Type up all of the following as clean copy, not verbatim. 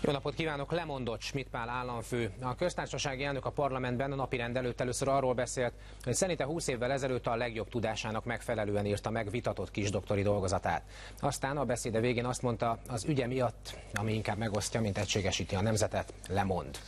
Jó napot kívánok! Lemondott Schmidt Pál államfő. A köztársasági elnök a parlamentben a napirend előtt először arról beszélt, hogy szerinte 20 évvel ezelőtt a legjobb tudásának megfelelően írta meg vitatott kisdoktori dolgozatát. Aztán a beszéde végén azt mondta, az ügye miatt, ami inkább megosztja, mint egységesíti a nemzetet, lemond.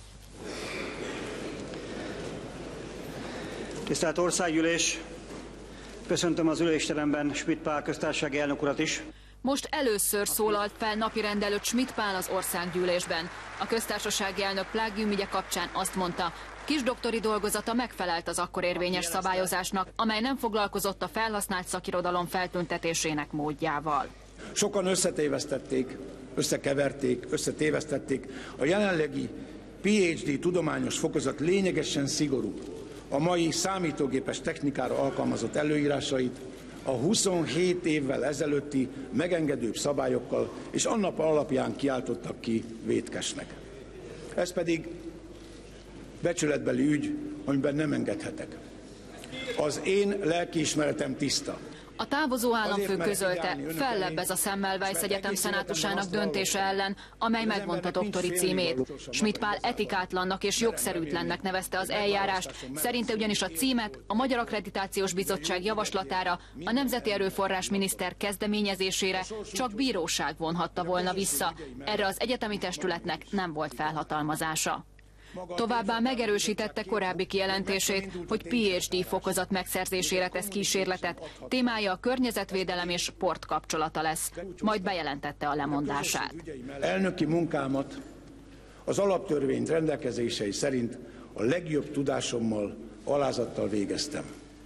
Tisztelt Országgyűlés! Köszöntöm az ülésteremben Schmidt Pál köztársasági elnök urat is. Most először szólalt fel napirend előtt Schmidt Pál az Országgyűlésben. A köztársasági elnök plágiumügye kapcsán azt mondta, kisdoktori dolgozata megfelelt az akkor érvényes szabályozásnak, amely nem foglalkozott a felhasznált szakirodalom feltüntetésének módjával. Sokan összetévesztették, összekeverték, összetévesztették a jelenlegi PhD tudományos fokozat lényegesen szigorú, a mai számítógépes technikára alkalmazott előírásait a 27 évvel ezelőtti megengedőbb szabályokkal és annak alapján kiáltottak ki vétkesnek. Ez pedig becsületbeli ügy, amiben nem engedhetek. Az én lelkiismeretem tiszta. A távozó államfő közölte, fellebbez a Semmelweis Egyetem szenátusának döntése ellen, amely megvonta doktori címét. Schmidt Pál etikátlannak és jogszerűtlennek nevezte az eljárást, szerinte ugyanis a címet a Magyar Akkreditációs Bizottság javaslatára, a Nemzeti Erőforrás miniszter kezdeményezésére csak bíróság vonhatta volna vissza. Erre az egyetemi testületnek nem volt felhatalmazása. Továbbá megerősítette korábbi kijelentését, hogy PhD fokozat megszerzésére tesz kísérletet. Témája a környezetvédelem és sport kapcsolata lesz. Majd bejelentette a lemondását. Elnöki munkámat az alaptörvény rendelkezései szerint a legjobb tudásommal, alázattal végeztem.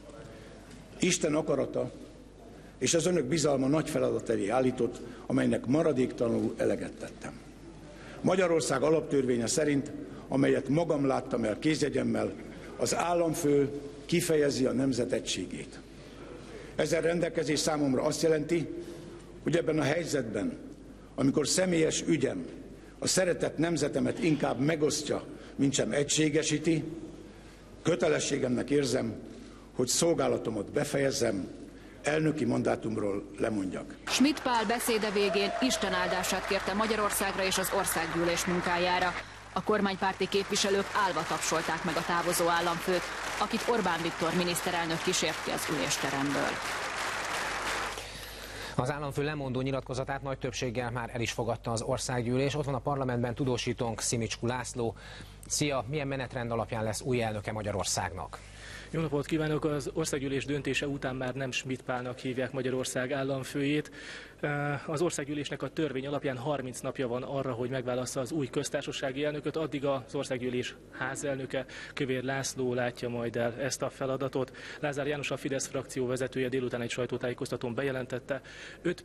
Isten akarata és az önök bizalma nagy feladat elé állított, amelynek maradéktalanul eleget tettem. Magyarország alaptörvénye szerint, amelyet magam láttam el kézjegyemmel, az államfő kifejezi a nemzet egységét. Ezen rendelkezés számomra azt jelenti, hogy ebben a helyzetben, amikor személyes ügyem a szeretett nemzetemet inkább megosztja, mintsem egységesíti, kötelességemnek érzem, hogy szolgálatomat befejezzem, elnöki mandátumról lemondjak. Schmidt Pál beszéde végén Isten áldását kérte Magyarországra és az Országgyűlés munkájára. A kormánypárti képviselők állva tapsolták meg a távozó államfőt, akit Orbán Viktor miniszterelnök kísért ki az ülésteremből. Az államfő lemondó nyilatkozatát nagy többséggel már el is fogadta az Országgyűlés. Ott van a parlamentben tudósítónk, Szimicskú László. Szia, milyen menetrend alapján lesz új elnöke Magyarországnak? Jó napot kívánok! Az Országgyűlés döntése után már nem Schmidt Pálnak hívják Magyarország államfőjét. Az Országgyűlésnek a törvény alapján 30 napja van arra, hogy megválassza az új köztársasági elnököt. Addig az Országgyűlés házelnöke, Kövér László látja majd el ezt a feladatot. Lázár János, a Fidesz frakció vezetője délután egy sajtótájékoztatón bejelentette, 5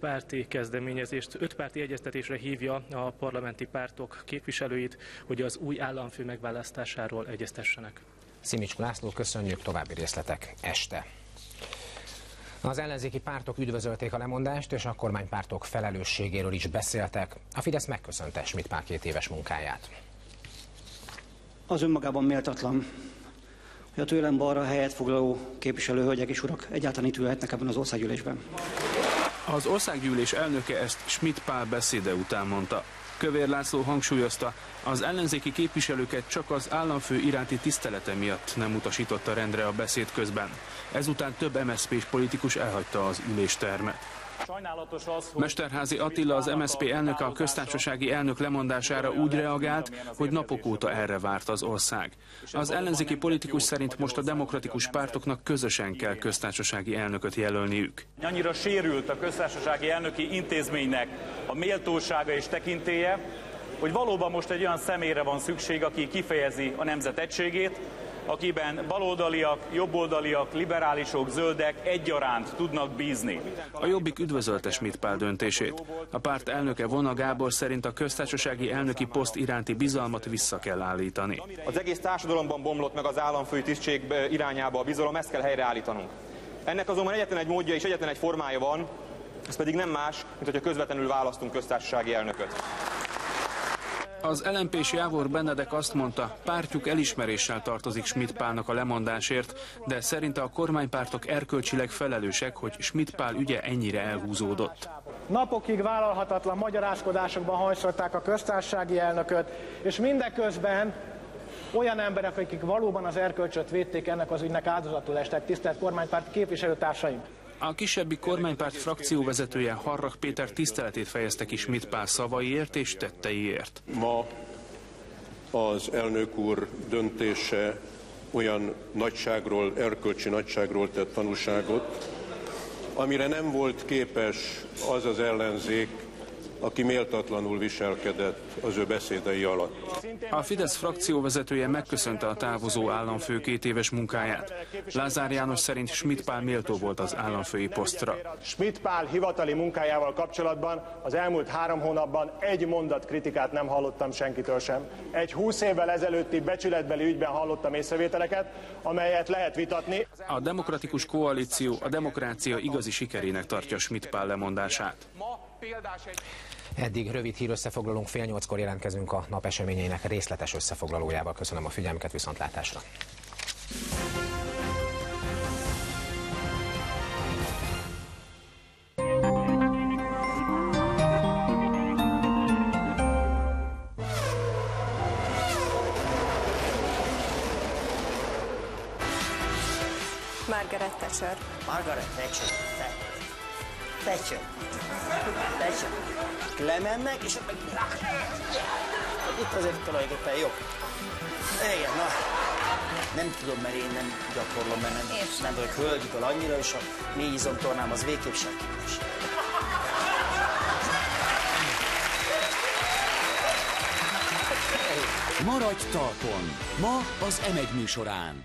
párti egyeztetésre hívja a parlamenti pártok képviselőit, hogy az új államfő megválasztásáról egyeztessenek. Szimicskú László, köszönjük, további részletek este. Az ellenzéki pártok üdvözölték a lemondást, és a kormánypártok felelősségéről is beszéltek. A Fidesz megköszönte Schmidt Pál 2 éves munkáját. Az önmagában méltatlan, hogy a tőlem balra helyet foglaló képviselőhölgyek és urak egyáltalán itt ülhetnek ebben az Országgyűlésben. Az Országgyűlés elnöke ezt Schmidt Pál beszéde után mondta. Kövér László hangsúlyozta, az ellenzéki képviselőket csak az államfő iránti tisztelete miatt nem utasította rendre a beszéd közben. Ezután több MSZP-s politikus elhagyta az üléstermet. Mesterházy Attila, az MSZP elnöke a köztársasági elnök lemondására úgy reagált, hogy napok óta erre várt az ország. Az ellenzéki politikus szerint most a demokratikus pártoknak közösen kell köztársasági elnököt jelölniük. Annyira sérült a köztársasági elnöki intézménynek a méltósága és tekintélye, hogy valóban most egy olyan személyre van szükség, aki kifejezi a nemzet egységét, akiben baloldaliak, jobboldaliak, liberálisok, zöldek egyaránt tudnak bízni. A Jobbik üdvözölte Schmidt Pál döntését. A párt elnöke Vona Gábor szerint a köztársasági elnöki poszt iránti bizalmat vissza kell állítani. Az egész társadalomban bomlott meg az államfői tisztség irányába a bizalom, ezt kell helyreállítanunk. Ennek azonban egyetlen egy módja és egyetlen egy formája van, ez pedig nem más, mint hogyha közvetlenül választunk köztársasági elnököt. Az LMP-s Jávor Benedek azt mondta, pártjuk elismeréssel tartozik Schmidt Pálnak a lemondásért, de szerinte a kormánypártok erkölcsileg felelősek, hogy Schmidt Pál ügye ennyire elhúzódott. napokig vállalhatatlan magyarázkodásokban hajszolták a köztársasági elnököt, és mindeközben olyan emberek, akik valóban az erkölcsöt védték, ennek az ügynek áldozatul estek, tisztelt kormánypárt képviselőtársaim. A kisebbi kormánypárt frakcióvezetője Harrach Péter tiszteletét fejezte ki Schmitt Pál szavaiért és tetteiért. Ma az elnök úr döntése olyan nagyságról, erkölcsi nagyságról tett tanúságot, amire nem volt képes az az ellenzék, aki méltatlanul viselkedett az ő beszédei alatt. A Fidesz frakcióvezetője megköszönte a távozó államfő 2 éves munkáját. Lázár János szerint Schmitt Pál méltó volt az államfői posztra. Schmitt Pál hivatali munkájával kapcsolatban az elmúlt 3 hónapban egy mondat kritikát nem hallottam senkitől sem. Egy 20 évvel ezelőtti becsületbeli ügyben hallottam észrevételeket, amelyet lehet vitatni. A demokratikus koalíció a demokrácia igazi sikerének tartja Schmitt Pál lemondását. Eddig rövid hírösszefoglalónk, 7:30-kor jelentkezünk a nap eseményeinek részletes összefoglalójával. Köszönöm a figyelmüket, viszontlátásra! Margaret Thatcher. Margaret Thatcher. Thatcher. Thatcher. Lemennek, és meg... Itt azért tulajdonképpen jó. Igen, na. Nem tudom, mert én nem gyakorlom, mert nem vagyok hölgyiből annyira, és a mély izomtornám az végképp senkit. Maradj talpon! Ma az M1 műsorán.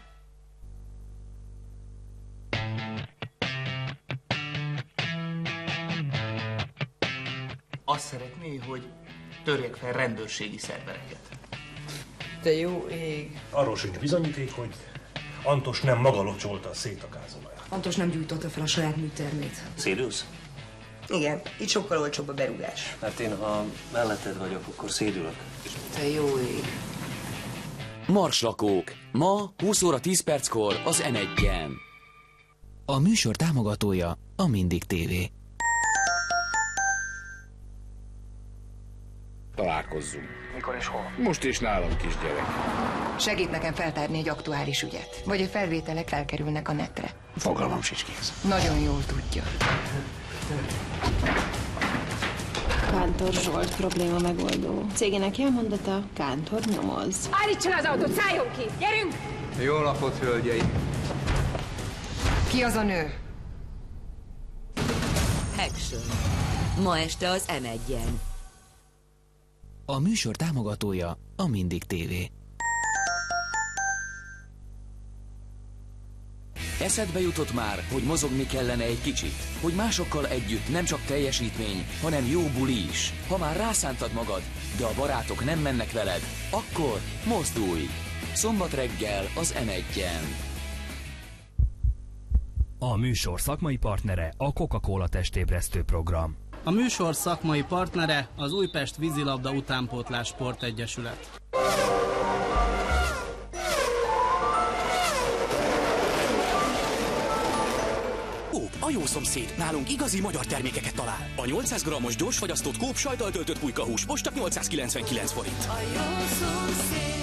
Azt szeretné, hogy törjek fel rendőrségi szervereket. De jó ég. Arról sincs bizonyíték, hogy Antos nem maga locsolta szét a gázolajat. Antos nem gyújtotta fel a saját műtermét. Szédülsz? Igen, itt sokkal olcsóbb a berúgás. Mert én, ha melletted vagyok, akkor szédülök. De jó ég. Marslakók. Ma 20 óra 10 perckor az M1-en. A műsor támogatója a Mindig TV. Találkozzunk. Mikor és hol? Most és nálam, kisgyerek. Segít nekem feltárni egy aktuális ügyet. Vagy a felvételek felkerülnek a netre. Fogalmam sincs kész. Nagyon jól tudja. Kántor Zsolt probléma megoldó. Cégének jelmondata, Kántor nyomoz. Állítson az autót, szálljon ki! Gyerünk! Jó napot, hölgyeim! Ki az a nő? Action. Ma este az M1-en. A műsor támogatója a Mindig TV. Eszedbe jutott már, hogy mozogni kellene egy kicsit? Hogy másokkal együtt nem csak teljesítmény, hanem jó buli is? Ha már rászántad magad, de a barátok nem mennek veled, akkor mozdulj! Szombat reggel az M1-en. A műsor szakmai partnere a Coca-Cola testébresztő program. A műsor szakmai partnere az Újpest Vízilabda Utánpótlás Sportegyesület. A jó szomszéd nálunk igazi magyar termékeket talál. A 800 g-os gyorsfagyasztott Coop sajttal töltött pulykahús most csak 899 forint. A jó szomszéd.